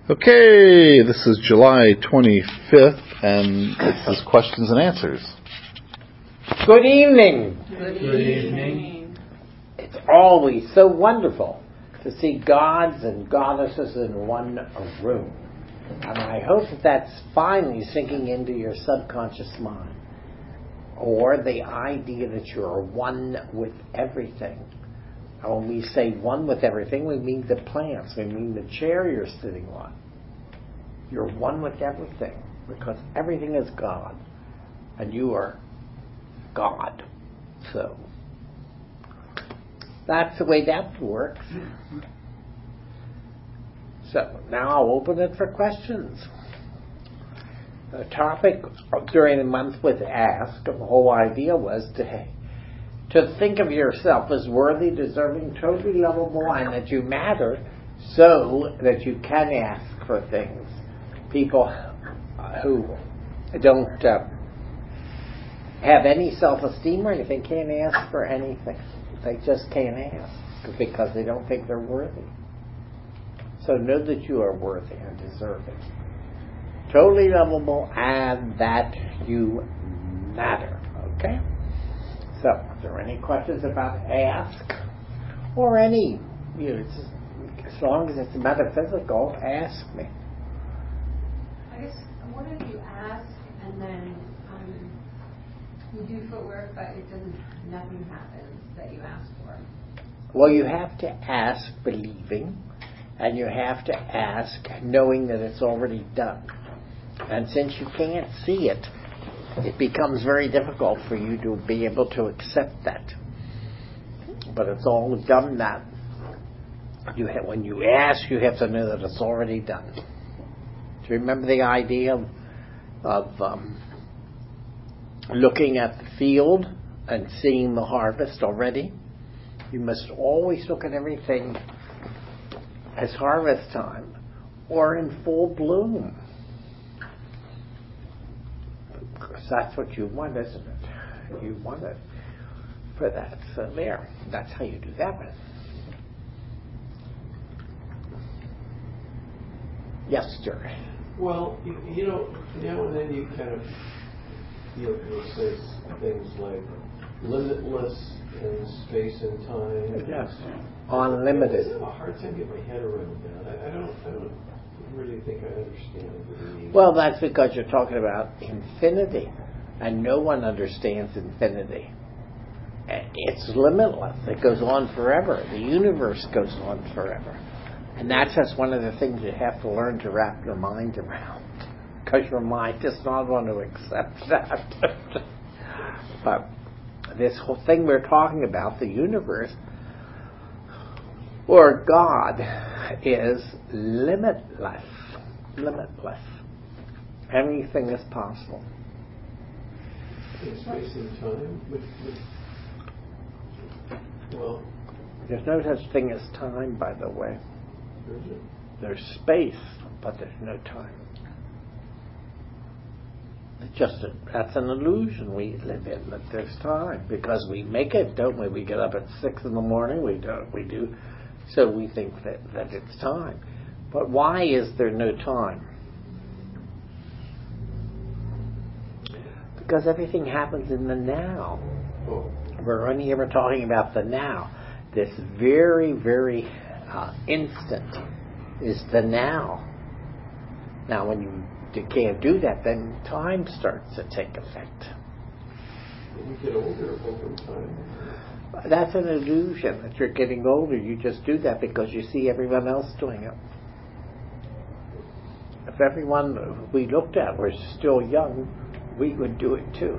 Okay, this is July 25th, and this is Questions and Answers. Good evening. Good evening. It's always so wonderful to see gods and goddesses in one room. And I hope that that's finally sinking into your subconscious mind. Or the idea that you're one with everything. And when we say one with everything, we mean the plants, we mean the chair you're sitting on. You're one with everything because everything is God and you are God. So that's the way that works. So now I'll open it for questions. The topic during the month was Ask. The whole idea was to think of yourself as worthy, deserving, totally lovable, and that you matter so that you can ask for things. People who don't have any self-esteem or anything can't ask for anything. They just can't ask because they don't think they're worthy. So know that you are worthy and deserving, totally lovable, and that you matter. Okay? So, are there any questions about ask? Or any, as long as it's metaphysical, ask me. I guess, what if you ask and then you do footwork, but nothing happens that you ask for? Well, you have to ask believing, and you have to ask knowing that it's already done. And since you can't see it, it becomes very difficult for you to be able to accept that. But it's all done that. When you ask, you have to know that it's already done. Do you remember the idea of looking at the field and seeing the harvest already? You must always look at everything as harvest time or in full bloom. Because that's what you want, isn't it? You want it for that. So there. That's how you do that one. Yes, Jerry. Well, now and then you kind of, you'll say things like limitless in space and time. Yes. Unlimited. I have a hard time getting my head around that. I don't really think I understand what it means. Well, that's because you're talking about infinity, and no one understands infinity. It's limitless. It goes on forever. The universe goes on forever. And that's just one of the things you have to learn to wrap your mind around, because your mind does not want to accept that. But this whole thing we're talking about, the universe, or God, is limitless. Limitless. Anything is possible. In space and time? Well, there's no such thing as time, by the way. Is it? There's space, but there's no time. It's just that's an illusion we live in, that there's time, because we make it, don't we? We get up at 6 in the morning, we do, so we think that it's time. But why is there no time? Because everything happens in the now. Oh. We're only ever talking about the now. This very, very instant is the now. Now, when you can't do that, then time starts to take effect. When you get older over time. That's an illusion that you're getting older. You just do that because you see everyone else doing it. If everyone we looked at was still young, we would do it too.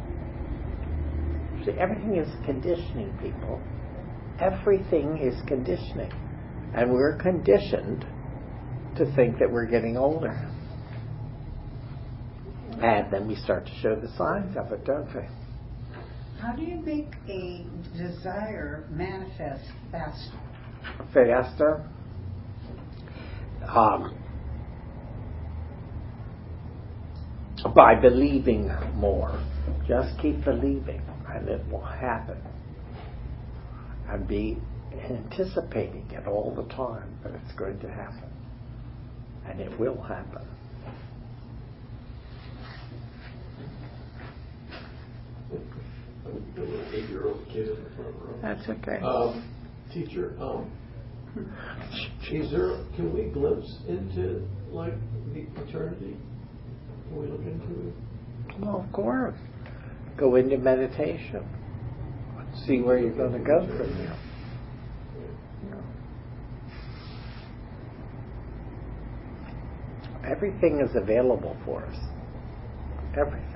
See, everything is conditioning, people. Everything is conditioning. And we're conditioned to think that we're getting older. And then we start to show the signs of it, don't we? How do you make a desire manifest faster? Faster? By believing more. Just keep believing, and it will happen. And be anticipating it all the time that it's going to happen. and it will happen. A little 8-year-old kid in the front row. That's okay. Teacher, can we glimpse into like the eternity? Can we look into it? Well, of course. Go into meditation. See where you're going to go from there. Everything is available for us. Everything.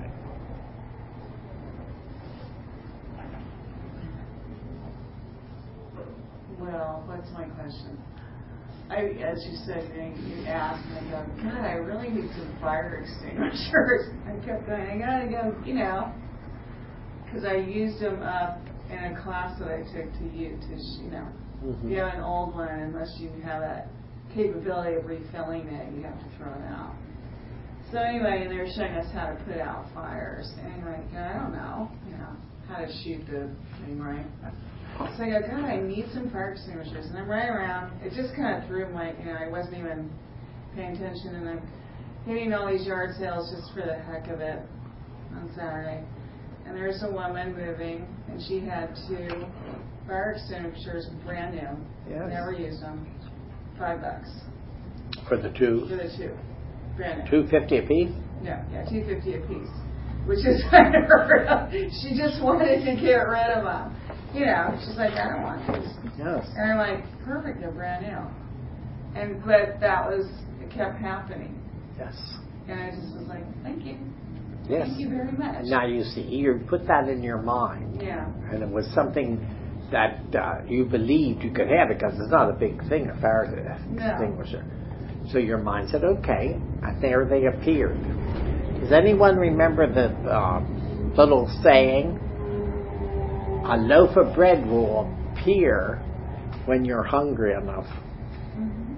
Well, what's my question? As you said, you asked, and I go, God, I really need some fire extinguishers. I kept going, I gotta go, because I used them up in a class that I took to use, Mm-hmm. If you have an old one, unless you have that capability of refilling it, you have to throw it out. So anyway, they were showing us how to put out fires, and I don't know, how to shoot the thing, right? So I go, God, I need some fire extinguishers. And I'm right around. It just kind of threw my, I wasn't even paying attention. And I'm hitting all these yard sales just for the heck of it on Saturday. And there's a woman moving, and she had 2 fire extinguishers, brand new. Yes. Never used them. $5 For the two? for the 2. Brand new. $2.50 a piece? No, yeah, $2.50 a piece. Which is unheard of. She just wanted to get rid of them. She's like, I don't want these. Yes. And I'm like, perfect, they're brand new. But it kept happening. Yes. And I just was like, thank you. Yes. Thank you very much. Now you see, you put that in your mind. Yeah. And it was something that you believed you could have because it's not a big thing, a fire extinguisher. So your mind said, okay, and there they appeared. Does anyone remember the little saying, a loaf of bread will appear when you're hungry enough? Mm-hmm.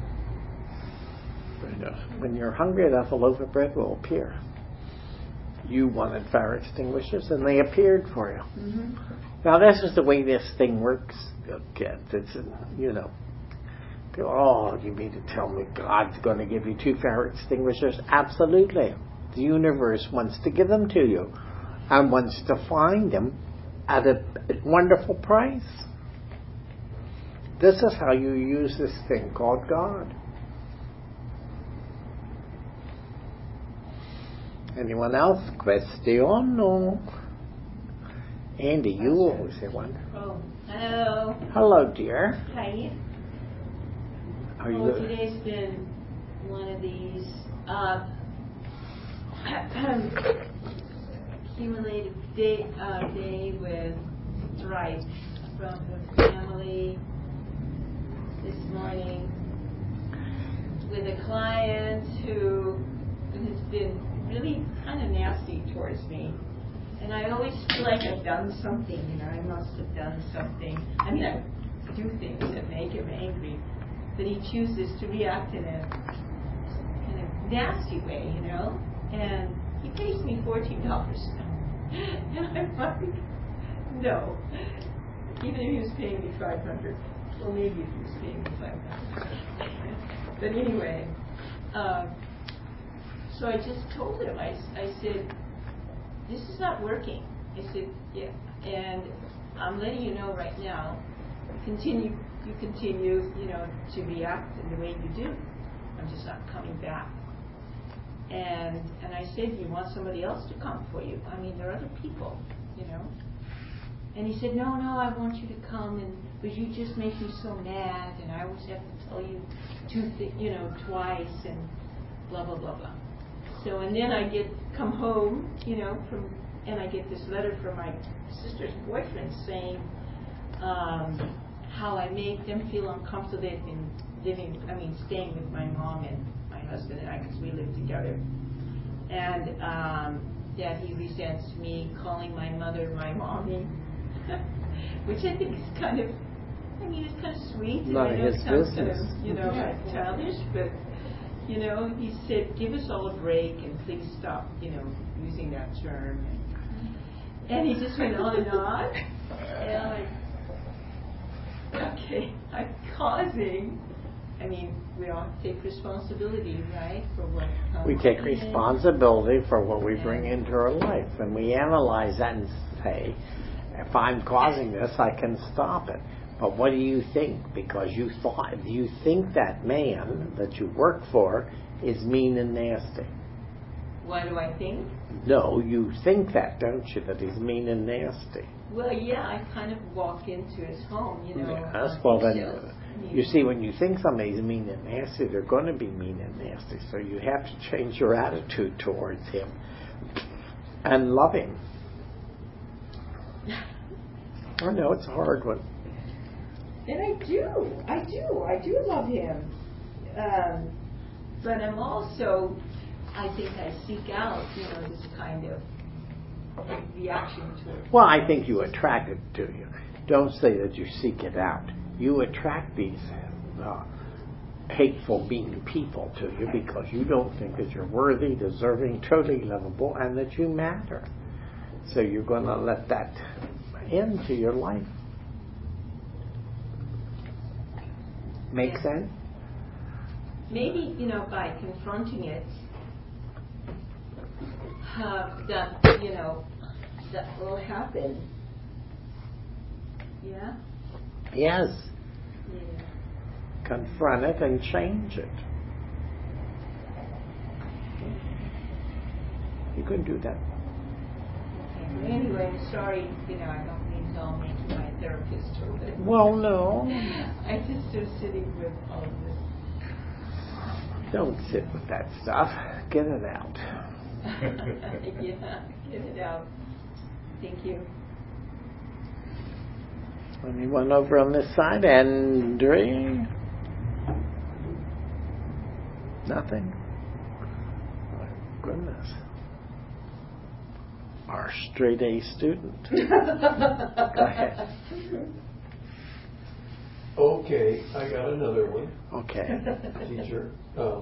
When you're hungry enough, a loaf of bread will appear. You wanted fire extinguishers, and they appeared for you. Mm-hmm. Now, this is the way this thing works, kids. It's, oh, you mean to tell me God's going to give you 2 fire extinguishers? Absolutely. The universe wants to give them to you and wants to find them at a wonderful price. This is how you use this thing called God. Anyone else? Question? No. Andy, you always say one. Oh, hello. Hello, dear. Hi. Are you? Today's been one of these accumulated day with strife from the family this morning with a client who has been really kind of nasty towards me. And I always feel like I've done something, I must have done something. I mean, I do things that make him angry, but he chooses to react in a kind of nasty way, and he pays me $14 now. And I'm like, no. Even if he was paying me $500, well, maybe if he was paying me $500. But anyway, so I just told him, I said, this is not working. I said, yeah, and I'm letting you know right now, you continue, to react in the way you do. I'm just not coming back. And I said, you want somebody else to come for you? I mean, there are other people, And he said, no, I want you to come, but you just make me so mad, and I always have to tell you twice, and blah, blah, blah, blah. So, and then I come home, and I get this letter from my sister's boyfriend saying how I make them feel uncomfortable. They've been staying with my mom and my husband and I, because we live together. And that he resents me calling my mother my mommy, which I think is kind of, it's kind of sweet. Not his business. Kind of, like childish, but he said, give us all a break and please stop, using that term. And he just went on and on. And I'm like, okay, I'm causing I mean, we all take responsibility, right, for what comes We take in. responsibility for what we bring into our life, and we analyze that and say, if I'm causing this, I can stop it. But what do you think? Because you think that man that you work for is mean and nasty. What do I think? No, you think that, don't you? That he's mean and nasty. Well, yeah, I kind of walk into his home, you know. Yes, on well then, eggshells. you see, when you think somebody's mean and nasty, they're going to be mean and nasty. So you have to change your attitude towards him and love him. I know it's a hard one. And I do love him. But I'm also, I think I seek out, you know, this kind of reaction to it. Well, I think you attract it to you. Don't say that you seek it out. You attract these hateful, mean people to you because you don't think that you're worthy, deserving, totally lovable, and that you matter. So you're going to let that into your life. Make sense? Maybe, you know, by confronting it, that will happen. Yeah? Yes. Yeah. Confront it and change it. You can do that. Okay. Well, anyway, I'm sorry, you know, I don't mean to all make you my therapist or whatever. Well, no. I just am sitting with all of this. Don't sit with that stuff. Get it out. Yeah, get it out. Thank you. Anyone over on this side? Andre? Nothing? My goodness. Our straight A student. Go ahead. Okay, I got another one, Okay. teacher.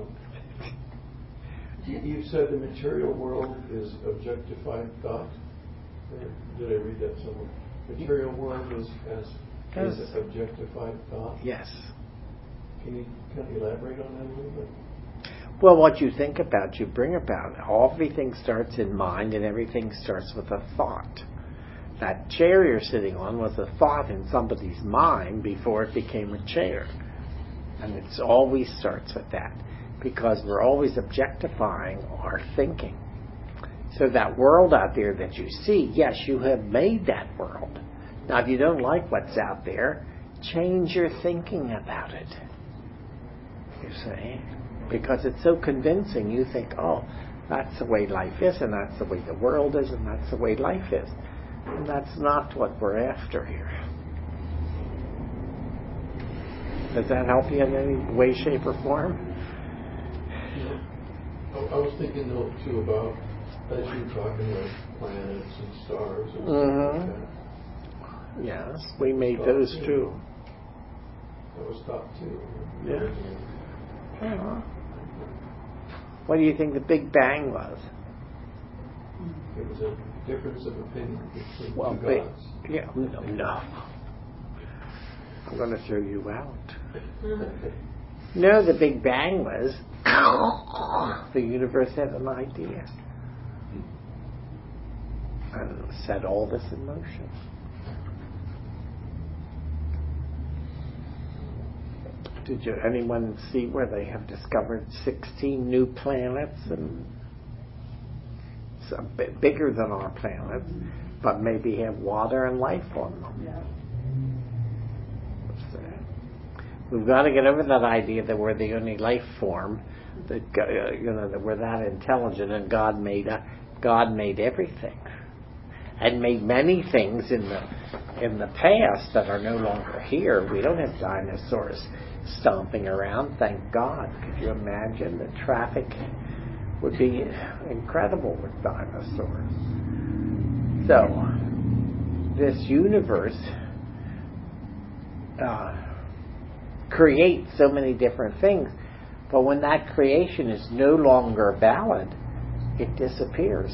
You said the material world is objectified thought. Or did I read that somewhere? Material world is Yes. objectified thought. Yes. Can you kind of elaborate on that a little bit? Well, what you think about, you bring about. Everything starts in mind, and everything starts with a thought. That chair you're sitting on was a thought in somebody's mind before it became a chair. And it always starts with that, because we're always objectifying our thinking. So that world out there that you see, yes, you have made that world. Now, if you don't like what's out there, change your thinking about it. You see? Because it's so convincing, you think, oh, that's the way life is, and that's the way the world is, and that's the way life is. And that's not what we're after here. Does that help you in any way, shape, or form? I was thinking though too about, as you were talking about planets and stars and stuff like that. Yes, we made those too. That was thought too. Yeah. What do you think the Big Bang was? It was a difference of opinion between Well, two gods. no. I'm going to throw you out. No, the Big Bang was the universe had an idea and set all this in motion. Did anyone see where they have discovered 16 new planets and a bit bigger than our planets, but maybe have water and life on them? Yeah. We've got to get over that idea that we're the only life form, that that we're that intelligent, and God made everything, and made many things in the past that are no longer here. We don't have dinosaurs stomping around, thank God. Could you imagine? The traffic would be incredible with dinosaurs. So, this universe creates so many different things, but when that creation is no longer valid, it disappears.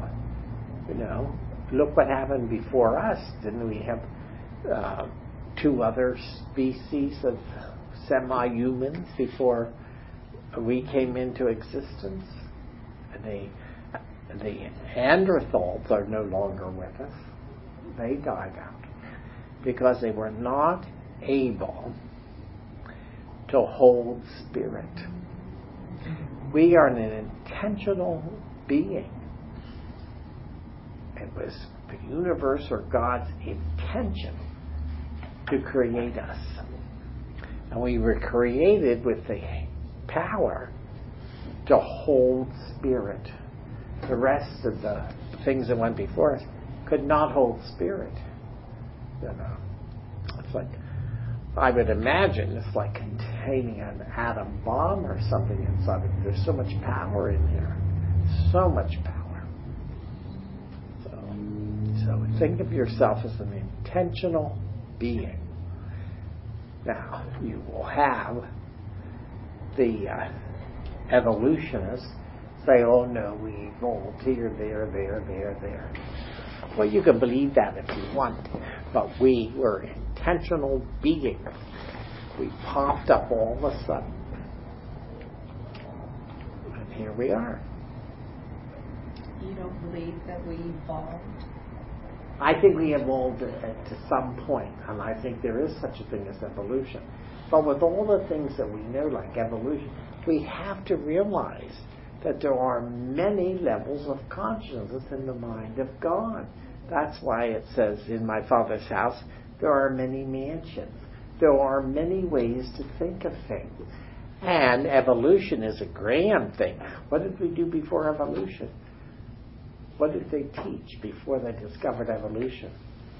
Look what happened before us. Didn't we have 2 other species of semi-humans before we came into existence. The Neanderthals are no longer with us. They died out because they were not able to hold spirit. We are an intentional being. It was the universe or God's intention to create us. And we were created with the power to hold spirit. The rest of the things that went before us could not hold spirit. You know, it's like, I would imagine it's like containing an atom bomb or something inside it. There's so much power in there. So much power. So think of yourself as an intentional being. Now, you will have the evolutionists say, oh no, we evolved here, there. Well, you can believe that if you want, but we were intentional beings. We popped up all of a sudden. And here we are. You don't believe that we evolved? I think we evolved to some point, and I think there is such a thing as evolution. But with all the things that we know, like evolution, we have to realize that there are many levels of consciousness in the mind of God. That's why it says, in my Father's house, there are many mansions. There are many ways to think of things. And evolution is a grand thing. What did we do before evolution? What did they teach before they discovered evolution?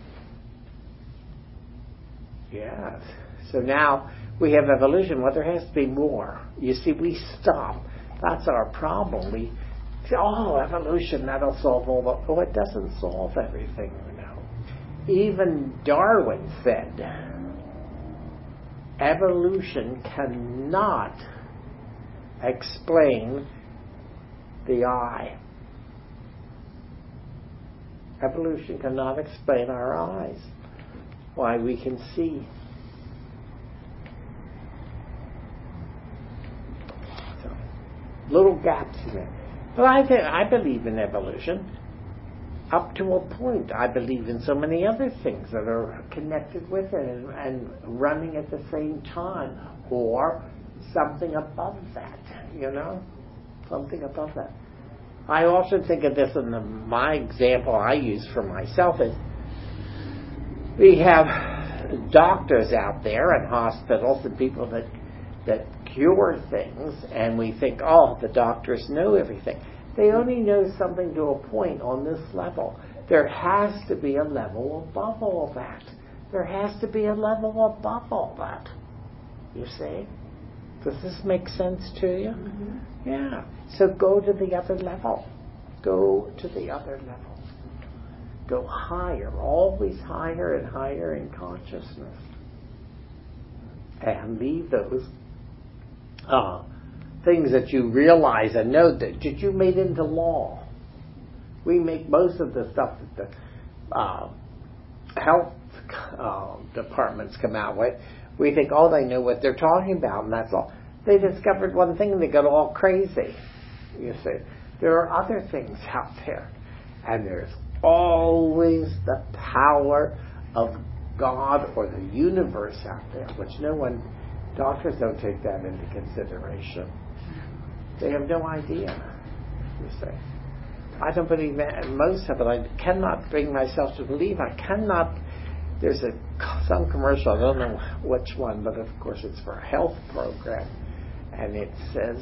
Yes. So now we have evolution. Well, there has to be more. You see, we stop. That's our problem. We say, oh, evolution, that'll solve all the... Oh, it doesn't solve everything, you know. Even Darwin said, evolution cannot explain the eye. Evolution cannot explain our eyes, why we can see. So, little gaps in it. But I believe in evolution up to a point. I believe in so many other things that are connected with it and running at the same time, or something above that, you know? Something above that. I often think of this, and my example I use for myself is, we have doctors out there and hospitals and people that cure things, and we think, oh, the doctors know everything. They only know something to a point on this level. There has to be a level above all that. There has to be a level above all that. You see? Does this make sense to you? Mm-hmm. Yeah. So go to the other level. Go to the other level. Go higher, always higher and higher in consciousness. And leave those things that you realize and know that you made into law. We make most of the stuff that the health departments come out with. We think, oh, they know what they're talking about, and that's all. They discovered one thing and they got all crazy. You see, there are other things out there, and there's always the power of God or the universe out there, which doctors don't take that into consideration. They have no idea, you see. I don't believe most of it. I cannot bring myself to believe. There's some commercial, I don't know which one, but of course it's for a health program, and it says,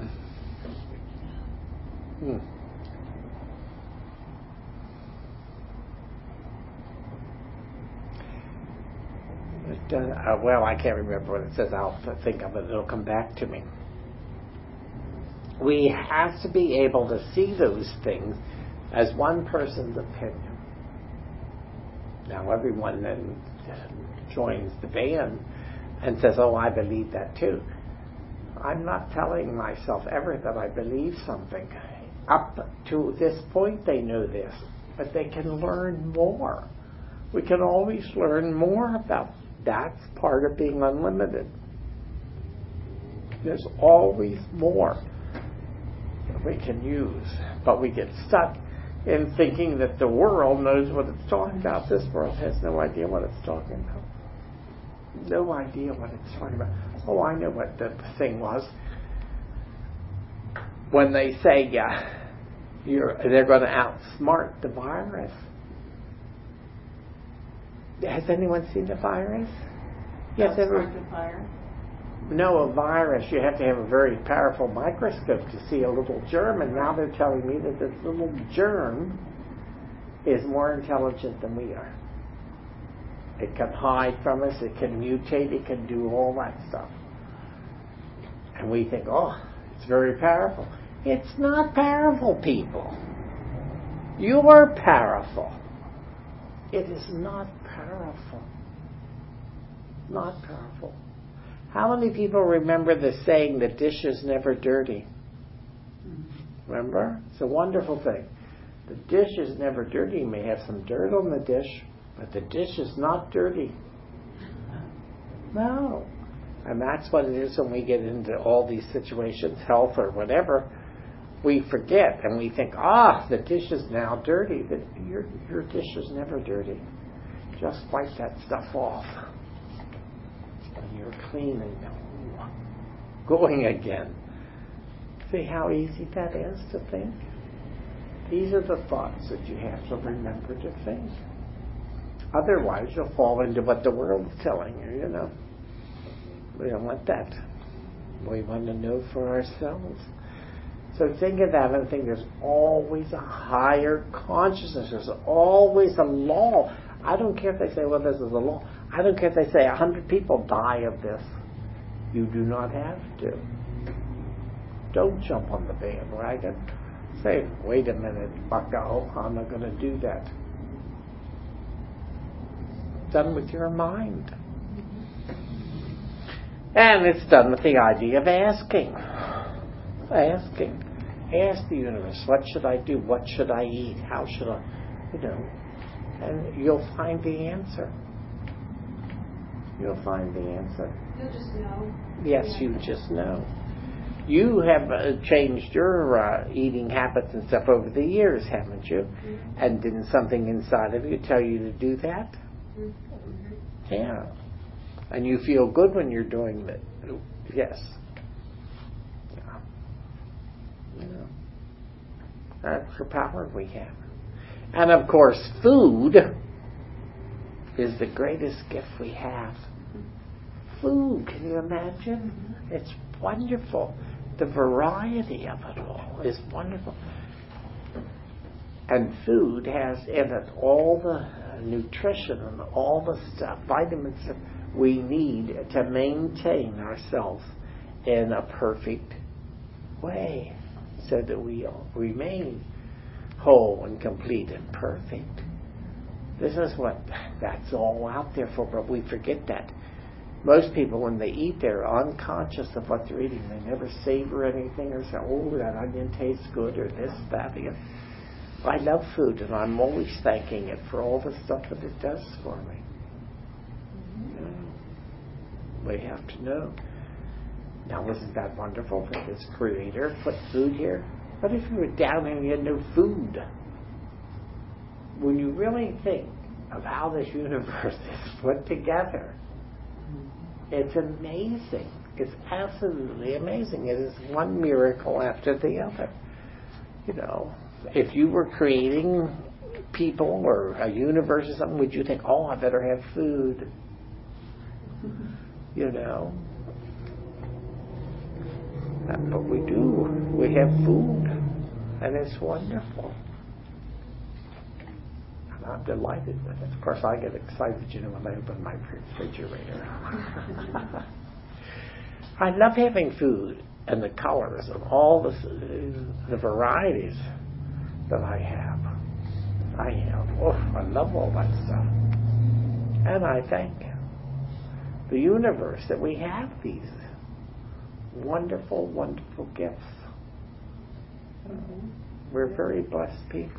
well, I can't remember what it says. I'll think of it. It'll come back to me. We have to be able to see those things as one person's opinion. Now, everyone then joins the band and says, oh, I believe that too. I'm not telling myself ever that I believe something. Up to this point, they know this, but they can learn more. We can always learn more about that's part of being unlimited. There's always more that we can use, but we get stuck in thinking that the world knows what it's talking about. This world has no idea what it's talking about. No idea what it's talking about. Oh, I know what the thing was. When they say they're going to outsmart the virus. Has anyone seen the virus? Yes, Outsmart the fire. No, a virus. You have to have a very powerful microscope to see a little germ, and now they're telling me that this little germ is more intelligent than we are. It can hide from us, it can mutate, it can do all that stuff. And we think, oh, it's very powerful. It's not powerful, people. You are powerful. It is not powerful. Not powerful. How many people remember the saying, the dish is never dirty? Remember? It's a wonderful thing. The dish is never dirty. You may have some dirt on the dish, but the dish is not dirty. No. And that's what it is when we get into all these situations, health or whatever. We forget and we think, the dish is now dirty. But your dish is never dirty. Just wipe that stuff off. And you're clean and going again. See how easy that is to think? These are the thoughts that you have to remember to think. Otherwise, you'll fall into what the world's telling you, We don't want that. We want to know for ourselves. So think of that and think there's always a higher consciousness. There's always a law. I don't care if they say, well, this is a law. I don't care if they say 100 people die of this. You do not have to. Don't jump on the bandwagon. Say, wait a minute, bucko, I'm not going to do that. Done with your mind. And it's done with the idea of asking. Asking. Ask the universe, what should I do? What should I eat? How should I, and you'll find the answer. You'll find the answer. You'll just know. Yes, you just know. You have changed your eating habits and stuff over the years, haven't you? Mm-hmm. And didn't something inside of you tell you to do that? Mm-hmm. Yeah. And you feel good when you're doing that. Yes. Yeah. That's the power we have. And of course, food is the greatest gift we have. Food, can you imagine? It's wonderful. The variety of it all is wonderful. And food has in it all the nutrition and all the stuff, vitamins that we need to maintain ourselves in a perfect way so that we remain whole and complete and perfect. This is what that's all out there for, but we forget that. Most people, when they eat, they're unconscious of what they're eating. They never savor anything or say, oh, that onion tastes good, or this, that, the other. I love food, and I'm always thanking it for all the stuff that it does for me. We have to know. Now, wasn't that wonderful that this Creator put food here? What if you were down and you had no food? When you really think of how this universe is put together, it's amazing. It's absolutely amazing. It is one miracle after the other. If you were creating people or a universe or something, would you think, oh, I better have food? But we do. We have food. And it's wonderful. And I'm delighted with it. Of course, I get excited, when I open my refrigerator. I love having food and the colors and all the varieties that I have. I love all that stuff. And I thank the universe that we have these wonderful, wonderful gifts. We're very blessed people.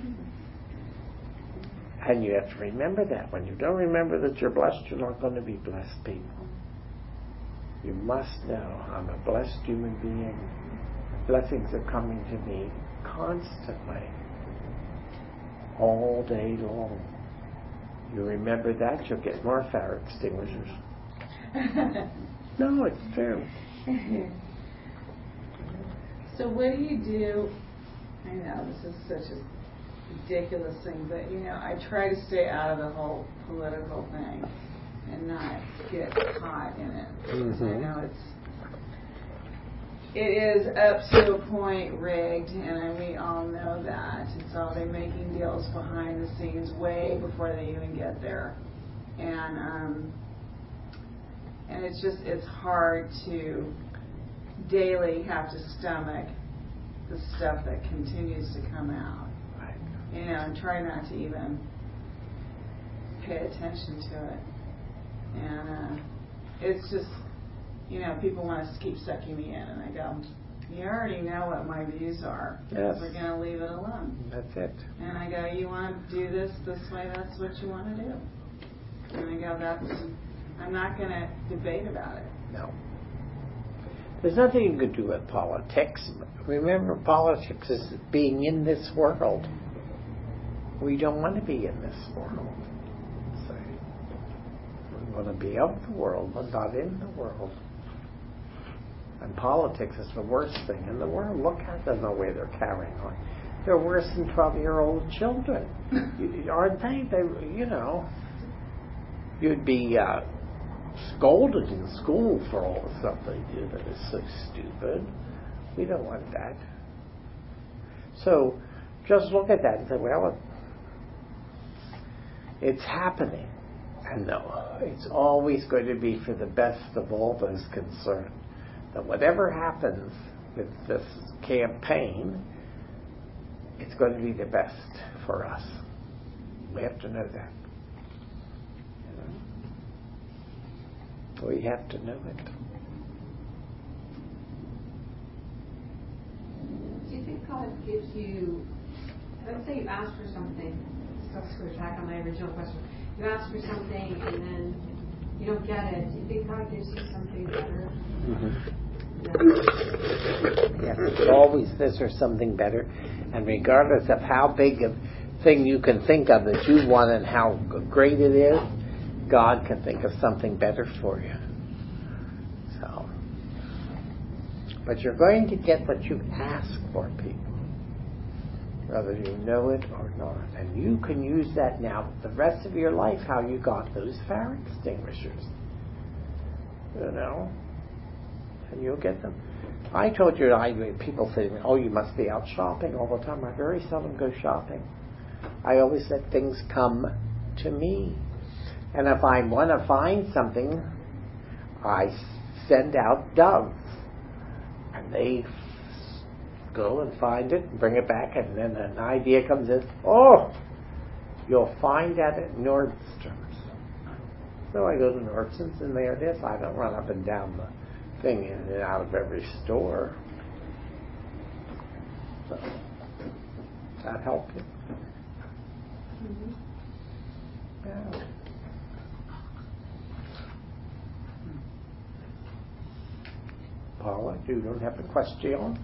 And you have to remember that. When you don't remember that you're blessed, you're not going to be blessed people. You must know I'm a blessed human being. Blessings are coming to me constantly, all day long. You remember that, you'll get more fire extinguishers. No, it's true. So what do you do? I know this is such a ridiculous thing, but I try to stay out of the whole political thing and not get caught in it. Mm-hmm. I know it is up to a point rigged, and we all know that. And so they're making deals behind the scenes way before they even get there. And it's hard to daily have to stomach the stuff that continues to come out. Right. And try not to even pay attention to it. And it's just, people want to keep sucking me in, and I go, you already know what my views are. Yes. We're going to leave it alone. That's it. And I go, you want to do this way, that's what you want to do. And I go, I'm not going to debate about it. No. There's nothing you can do with politics. Remember, politics is being in this world. We don't want to be in this world. So we want to be of the world, but not in the world. And politics is the worst thing in the world. Look at them, the way they're carrying on. They're worse than 12-year-old children. Aren't they? You'd be scolded in school for all the stuff they do that is so stupid. We don't want that. So just look at that and say, well, it's happening. And no, it's always going to be for the best of all those concerned. That whatever happens with this campaign, it's going to be the best for us. We have to know that. We have to know it. Do you think God gives you, let's say you ask for something, let's go back on my original question. You ask for something and then you don't get it. Do you think God gives you something better? Mm-hmm. Yes, it's always this or something better. And regardless of how big a thing you can think of that you want and how great it is, God can think of something better for you. So, but you're going to get what you ask for, people, whether you know it or not. And you can use that now the rest of your life, how you got those fire extinguishers. And you'll get them. I told you, people say to me, oh, you must be out shopping all the time. I very seldom go shopping. I always let things come to me. And if I want to find something, I send out doves. And they go and find it and bring it back. And then an idea comes in, oh, you'll find that at Nordstrom's. So I go to Nordstrom's and there it is. I don't run up and down the thing in and out of every store. So, that help you? Mm-hmm. Yeah. Paula, you don't have a question?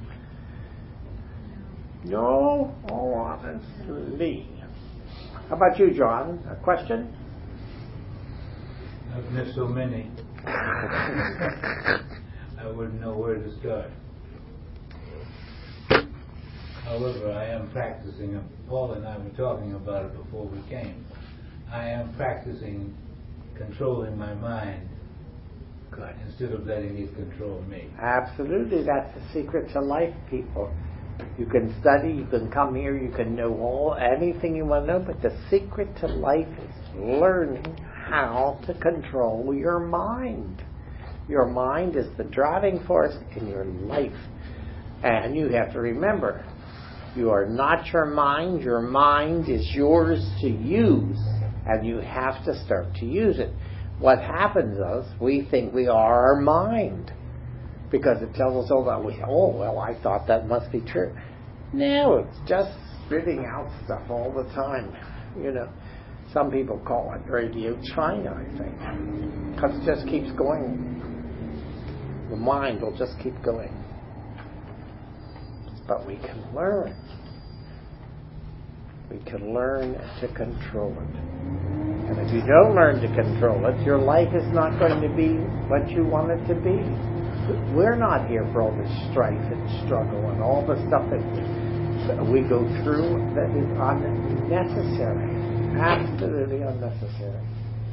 No? Oh, honestly. How about you, John? A question? I've missed so many. I wouldn't know where to start. However, I am practicing, and Paul and I were talking about it before we came. I am practicing controlling my mind. Good. Instead of letting it control me. Absolutely. That's the secret to life, people. You can study, you can come here, you can know anything you want to know, but the secret to life is learning how to control your mind. Your mind is the driving force in your life. And you have to remember, you are not your mind. Your mind is yours to use, and you have to start to use it. What happens is we think we are our mind because it tells us all that I thought that must be true. No, it's just spitting out stuff all the time. Some people call it Radio China, I think, because it just keeps going. The mind will just keep going. But we can learn. We can learn to control it. And if you don't learn to control it, your life is not going to be what you want it to be. We're not here for all this strife and struggle and all the stuff that we go through that is unnecessary. Absolutely unnecessary.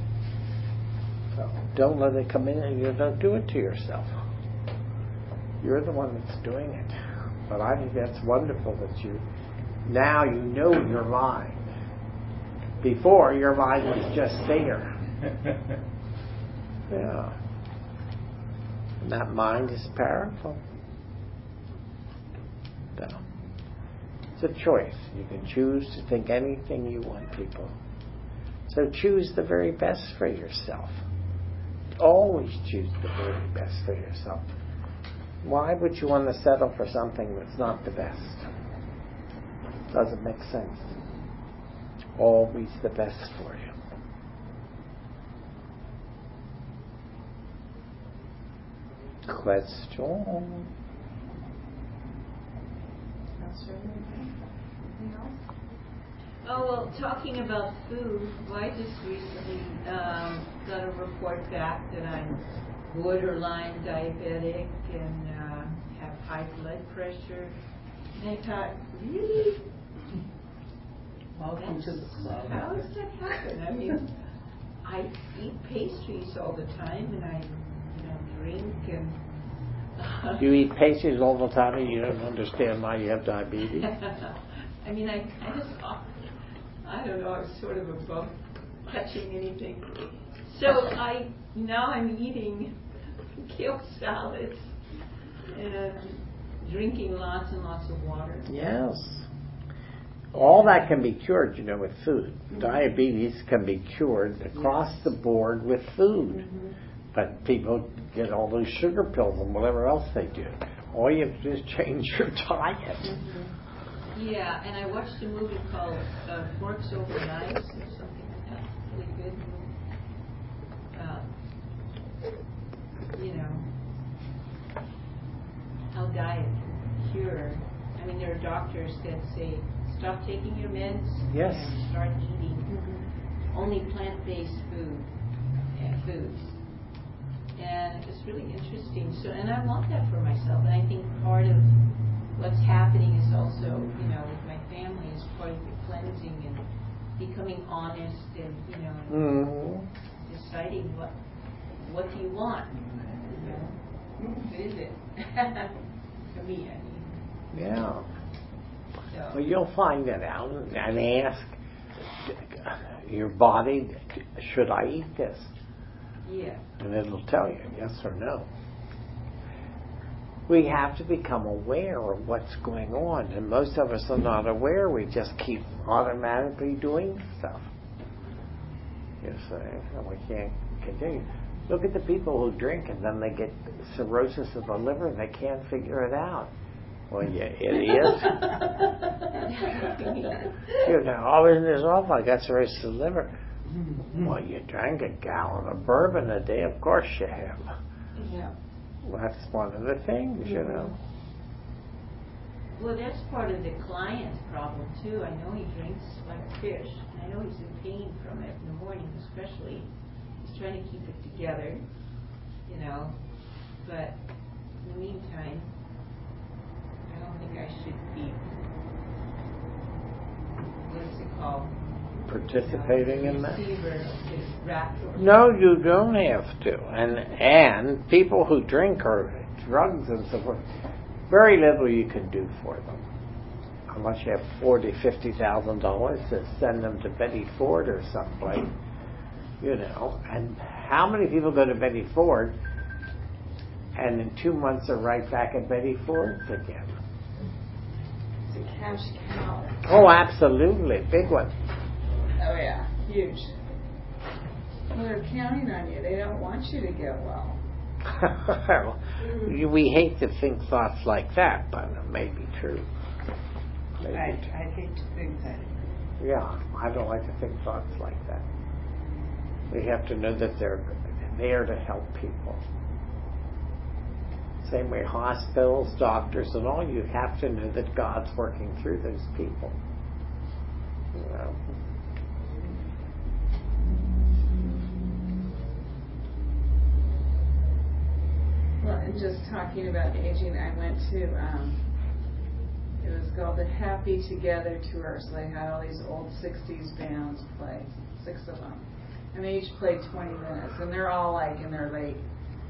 So don't let it come in, and you don't do it to yourself. You're the one that's doing it. But I think that's wonderful that now you know your mind. Before, your mind was just there. Yeah. And that mind is powerful. So, it's a choice. You can choose to think anything you want, people. So choose the very best for yourself. Always choose the very best for yourself. Why would you want to settle for something that's not the best? Doesn't make sense. Always the best for you. Question? Oh, well, talking about food, well, I just recently got a report back that I'm borderline diabetic and have high blood pressure. And I thought, really? Welcome to the club. How does that happen? I mean, I eat pastries all the time, and I, drink and. You eat pastries all the time, and you don't understand why you have diabetes. I mean, I just, I don't know. I'm sort of above touching anything. So now I'm eating kale salads and drinking lots and lots of water. Yes. All that can be cured, with food. Mm-hmm. Diabetes can be cured across the board with food. Mm-hmm. But people get all those sugar pills and whatever else they do. All you have to do is change your diet. Mm-hmm. Yeah, and I watched a movie called Forks Over Knives or something like that. Really good movie. How diet can cure. I mean, there are doctors that say, stop taking your meds and start eating only plant-based foods. And it's really interesting. So, and I want that for myself. And I think part of what's happening is also, with my family, is part of the cleansing and becoming honest and, deciding what do you want? What is it? For me, I mean. Yeah. So. Well, you'll find that out and ask your body, should I eat this? Yeah. And it'll tell you yes or no. We have to become aware of what's going on, and most of us are not aware. We just keep automatically doing stuff. You say, we can't continue. Look at the people who drink and then they get cirrhosis of the liver and they can't figure it out. Well, you idiot. Oh, isn't this awful? I got cirrhosis of the liver. Well, you drank a gallon of bourbon a day. Of course you have. Yeah. Well, that's one of the things, Well, that's part of the client's problem, too. I know he drinks like fish. And I know he's in pain from it in the morning, especially. He's trying to keep it together, But in the meantime, I don't think I should be, what is it called? Participating in that? No, you don't have to. And people who drink or drugs and so forth, very little you can do for them. Unless you have $40,000, $50,000 to send them to Betty Ford or someplace, And how many people go to Betty Ford and in 2 months are right back at Betty Ford's again? It's a cash cow. Oh, absolutely. Big one. Oh, yeah. Huge. Well, they're counting on you. They don't want you to get well. We hate to think thoughts like that, but it may be true. I hate to think that. Yeah, I don't like to think thoughts like that. We have to know that they're there to help people. Same way hospitals, doctors, and all, you have to know that God's working through those people. You know. Well, and just talking about aging, I went to, it was called the Happy Together Tour. So they had all these old 60s bands play, 6 of them. And they each played 20 minutes. And they're all like in their late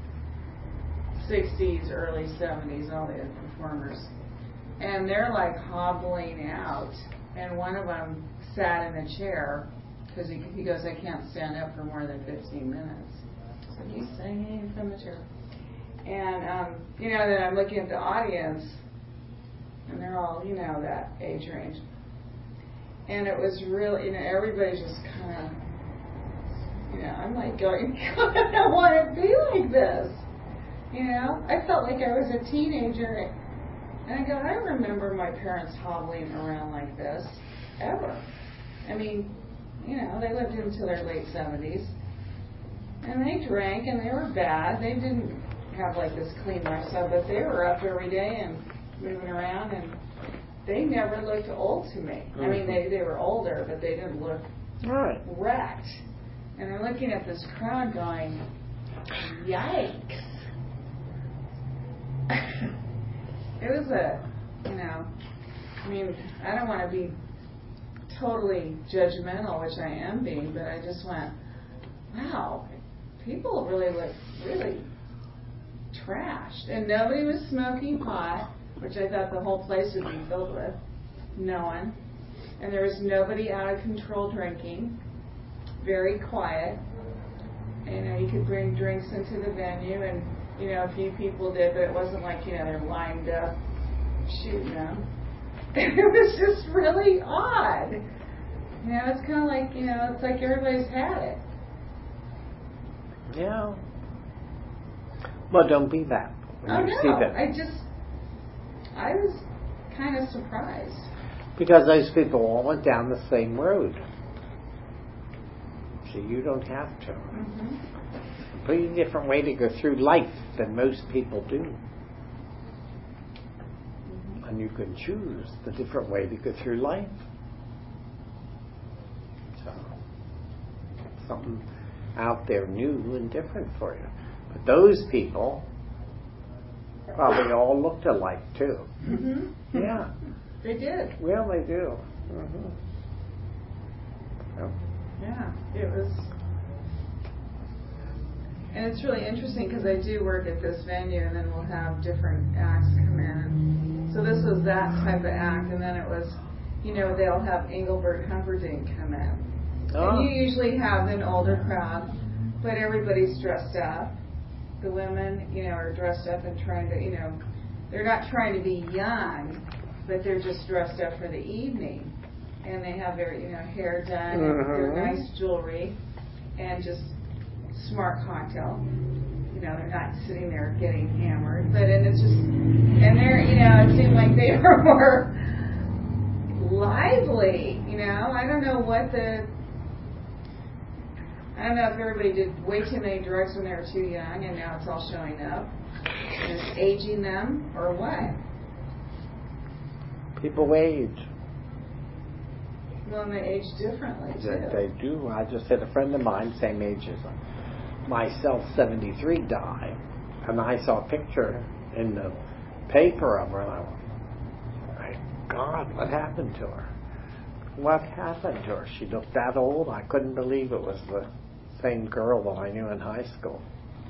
60s, early 70s, all the performers. And they're like hobbling out. And one of them sat in a chair because he goes, I can't stand up for more than 15 minutes. So he's singing from the chair. And, you know, then I'm looking at the audience, and they're all, you know, that age range. And it was really, you know, everybody's just kind of, you know, I'm like going, God, I don't want to be like this. You know, I felt like I was a teenager. And I go, I remember my parents hobbling around like this, ever. I mean, you know, they lived into their late 70s. And they drank, and they were bad. They didn't have like this clean lifestyle, but they were up every day and moving around, and they never looked old to me. I mean, they were older, but they didn't look wrecked. And I'm looking at this crowd going, yikes. It was you know, I mean, I don't want to be totally judgmental, which I am being, but I just went, wow, people really look really trashed. And nobody was smoking pot, which I thought the whole place would be filled with. No one. And there was nobody out of control drinking. Very quiet. And, you know, you could bring drinks into the venue, and, you know, a few people did, but it wasn't like, you know, they're lined up shooting them. It was just really odd. You know, it's kind of like, you know, it's like everybody's had it. Yeah. Well, don't be that when you see them. I was kind of surprised. Because those people all went down the same road. So you don't have to. Mm-hmm. A pretty different way to go through life than most people do. Mm-hmm. And you can choose the different way to go through life. So, something out there new and different for you. But those people probably all looked alike too. Mm-hmm. Yeah. They did. Well, they do. Mm-hmm. Yep. Yeah, it was. And it's really interesting because I do work at this venue, and then we'll have different acts come in. So this was that type of act, and then it was, you know, they'll have Engelbert Humperdinck come in. Oh. And you usually have an older crowd, but everybody's dressed up. The women, you know, are dressed up and trying to, you know, they're not trying to be young, but they're just dressed up for the evening. And they have their, you know, hair done, and their nice jewelry, and just smart cocktail. You know, they're not sitting there getting hammered, but and it's just, and they're, you know, it seemed like they were more lively. You know, I don't know if everybody did way too many drugs when they were too young, and now it's all showing up. And it's aging them, or what? People age. Well, and they age differently, too. They do. I just had a friend of mine, same age as myself, 73, die. And I saw a picture in the paper of her, and I went, my God, what happened to her? What happened to her? She looked that old. I couldn't believe it was the same girl that I knew in high school.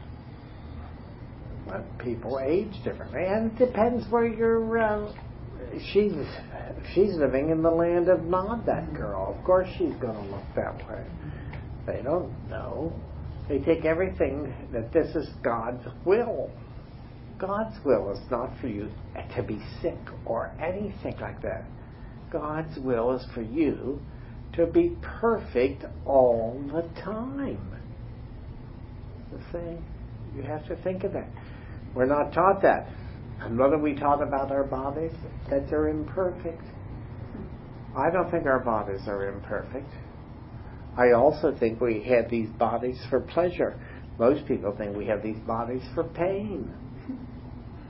But people age differently. And it depends where you're... She's living in the land of Nod, that girl. Of course she's going to look that way. They don't know. They take everything that this is God's will. God's will is not for you to be sick or anything like that. God's will is for you to be perfect all the time. The thing, you have to think of that. We're not taught that. And what are we taught about our bodies? That they're imperfect. I don't think our bodies are imperfect. I also think we have these bodies for pleasure. Most people think we have these bodies for pain.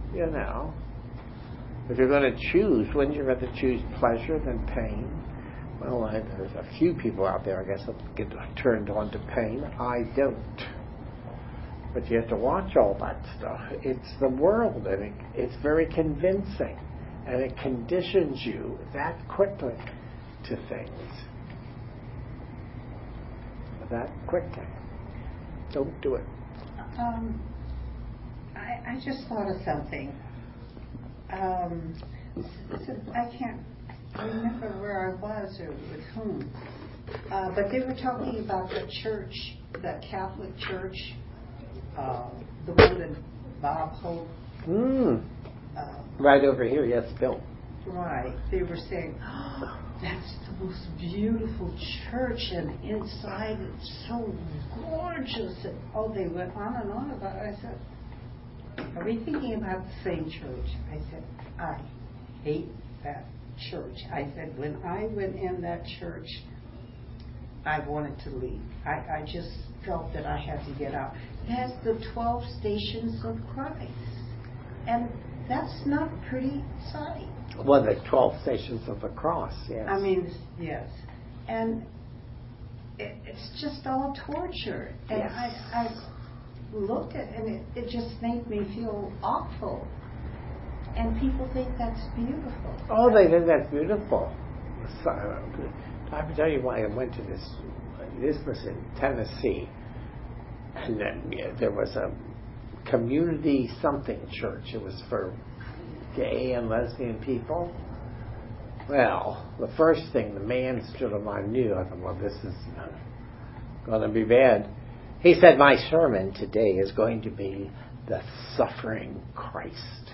you know. If you're going to choose, wouldn't you rather choose pleasure than pain? Well, there's a few people out there, I guess, that get turned on to pain. I don't. But you have to watch all that stuff. It's the world, and it's very convincing. And it conditions you that quickly to things. That quickly. Don't do it. I just thought of something. I can't remember where I was or with whom. But they were talking about the church, the Catholic Church, the one that Bob Hope. Right over here, yes, Bill. Right. They were saying, that's the most beautiful church, and inside it's so gorgeous. And they went on and on about it. I said, are we thinking about the same church? I said, I hate that church. I said, when I went in that church, I wanted to leave. I just felt that I had to get out. It has the 12 stations of Christ. And that's not a pretty sight. Well, the 12 stations of the cross, yes. I mean, yes. And it's just all torture. And yes. I looked at it, and it just made me feel awful. And people think that's beautiful. Oh, they think that's beautiful. I can tell you why I went to this. This was in Tennessee. And then there was a community something church. It was for gay and lesbian people. Well, the first thing, the man stood on my knees. I thought, well, this is going to be bad. He said, my sermon today is going to be the suffering Christ.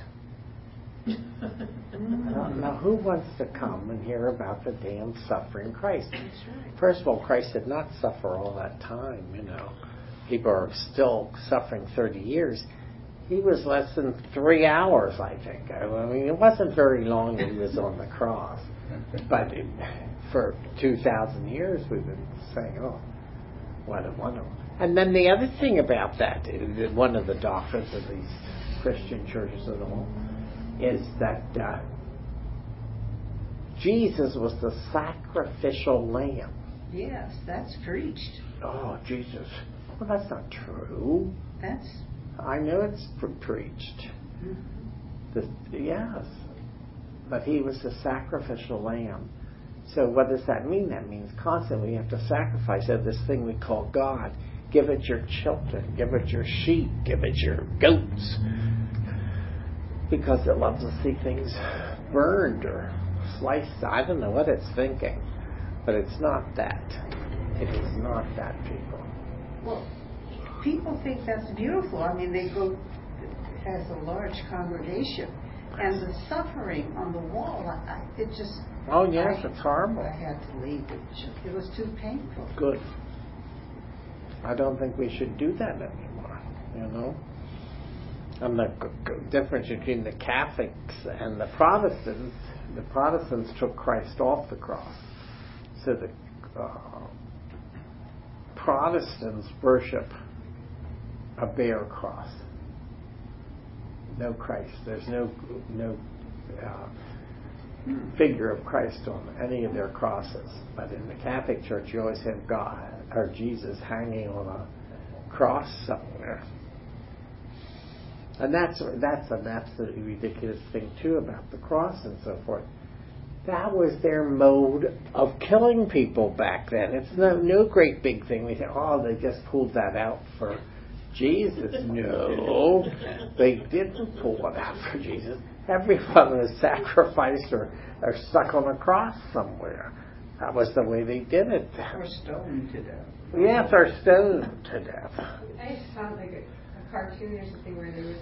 Now, who wants to come and hear about the damn suffering Christ? First of all, Christ did not suffer all that time, you know. People are still suffering 30 years. He was less than 3 hours, I think. I mean, it wasn't very long that he was on the cross. But for 2,000 years, we've been saying, oh, what a wonderful. And then the other thing about that, one of the doctrines of these Christian churches and all, is that Jesus was the sacrificial lamb. Yes, that's preached. Oh, Jesus. Well, that's not true. I know it's preached. Mm-hmm. Yes. But he was the sacrificial lamb. So what does that mean? That means constantly you have to sacrifice this thing we call God. Give it your children. Give it your sheep. Give it your goats. Because it loves to see things burned or sliced. I don't know what it's thinking. But it's not that. It is not that, people. Well, people think that's beautiful. I mean, they go, it has a large congregation. And the suffering on the wall, it just... Oh, yes, it's horrible. I had to leave. It was too painful. Good. I don't think we should do that anymore, you know. And the difference between the Catholics and the Protestants took Christ off the cross. So the Protestants worship a bare cross. No Christ. There's no figure of Christ on any of their crosses. But in the Catholic Church, you always have God or Jesus hanging on a cross somewhere. And that's an absolutely ridiculous thing too about the cross and so forth. That was their mode of killing people back then. It's no great big thing. We say, oh, they just pulled that out for Jesus. No, they didn't pull it out for Jesus. Everyone was sacrificed or stuck on a cross somewhere. That was the way they did it. Or stoned to death. Yes, or stoned to death. I just found like a cartoon or something where there was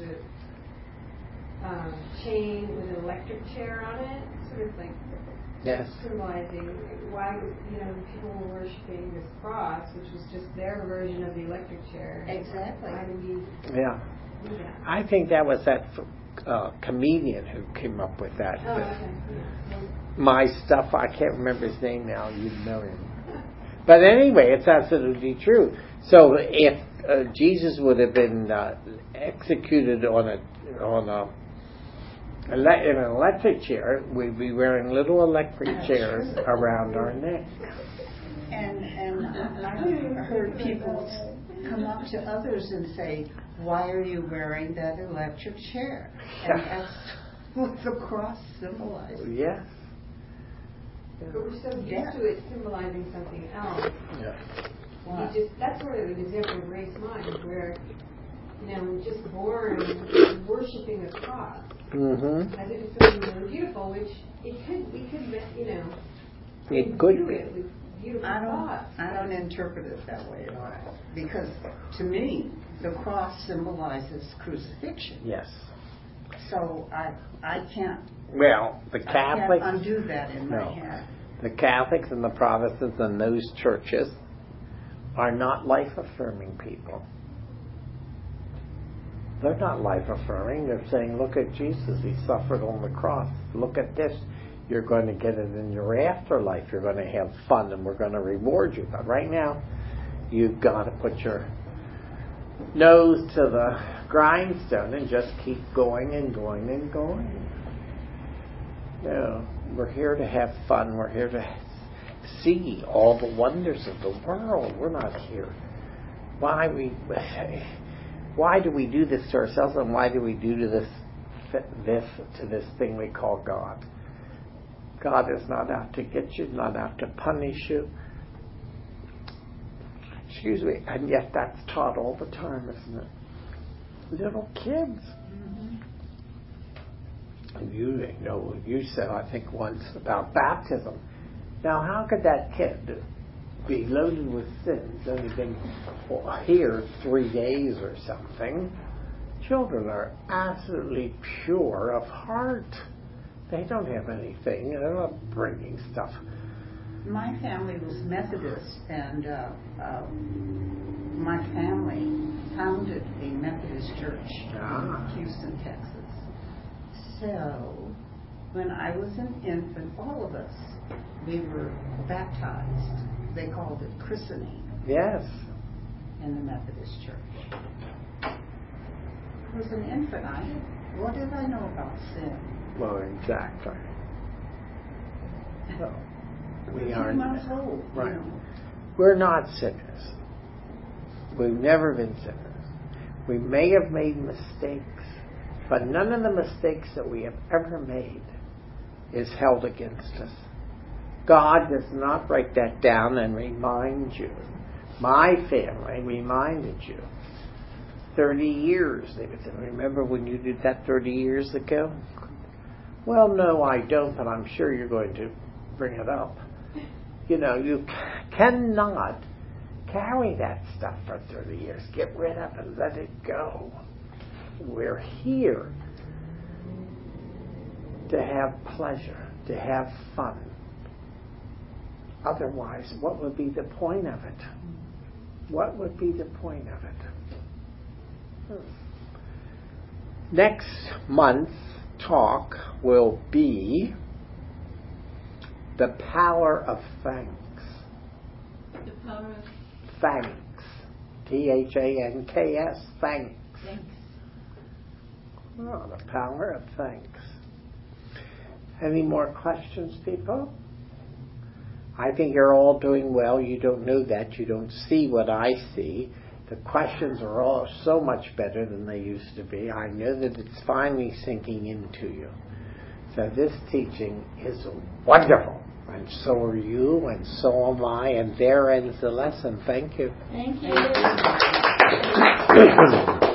a chain with an electric chair on it, sort of like symbolizing why people were worshiping this cross, which was just their version of the electric chair. Exactly. Why did we do that? I think that was that comedian who came up with that. Oh, okay. Yeah. My stuff, I can't remember his name now. You'd know him. But anyway, it's absolutely true. So if Jesus would have been executed on a In an electric chair, we'd be wearing little electric chairs around our neck. And I've heard people come up to others and say, "Why are you wearing that electric chair?" And that's what the cross symbolizes. Yes. But we're so used to it symbolizing something else. Yeah. That's sort of an example of Ray's mind, where, we're just born worshiping a cross. Mm-hmm. As if it's something really beautiful, which we could do it with beautiful thoughts. I don't interpret it that way at all. Because to me, the cross symbolizes crucifixion. Yes. So I can't. Well, the Catholics I can't undo that in my head. The Catholics and the Protestants and those churches are not life-affirming people. They're not life-affirming. They're saying, look at Jesus. He suffered on the cross. Look at this. You're going to get it in your afterlife. You're going to have fun, and we're going to reward you. But right now, you've got to put your nose to the grindstone and just keep going and going and going. We're here to have fun. We're here to see all the wonders of the world. We're not here. Why do we do this to ourselves, and why do we do to this thing we call God? God is not out to get you, not out to punish you. Excuse me, and yet that's taught all the time, isn't it? Little kids. You said, I think once, about baptism. Now, how could that kid be loaded with sins, only been here 3 days or something? Children are absolutely pure of heart. They don't have anything. They're not bringing stuff. My family was Methodist, and my family founded a Methodist church in Houston, Texas. So, when I was an infant, all of us, we were baptized. They called it christening. Yes. In the Methodist church. I was an infant. What did I know about sin? Well, exactly. So, we are 2 months old. Right. We're not sinners. We've never been sinners. We may have made mistakes, but none of the mistakes that we have ever made is held against us. God does not write that down and remind you. My family reminded you. 30 years, they would say, remember when you did that 30 years ago? Well, no, I don't, but I'm sure you're going to bring it up. You cannot carry that stuff for 30 years. Get rid of it. Let it go. We're here to have pleasure, to have fun. Otherwise, what would be the point of it? What would be the point of it? Next month's talk will be the power of thanks. The power of thanks. Thanks. Thanks. Thanks. Oh, the power of thanks. Any more questions, people? I think you're all doing well. You don't know that. You don't see what I see. The questions are all so much better than they used to be. I know that it's finally sinking into you. So this teaching is wonderful. And so are you, and so am I. And there ends the lesson. Thank you. Thank you.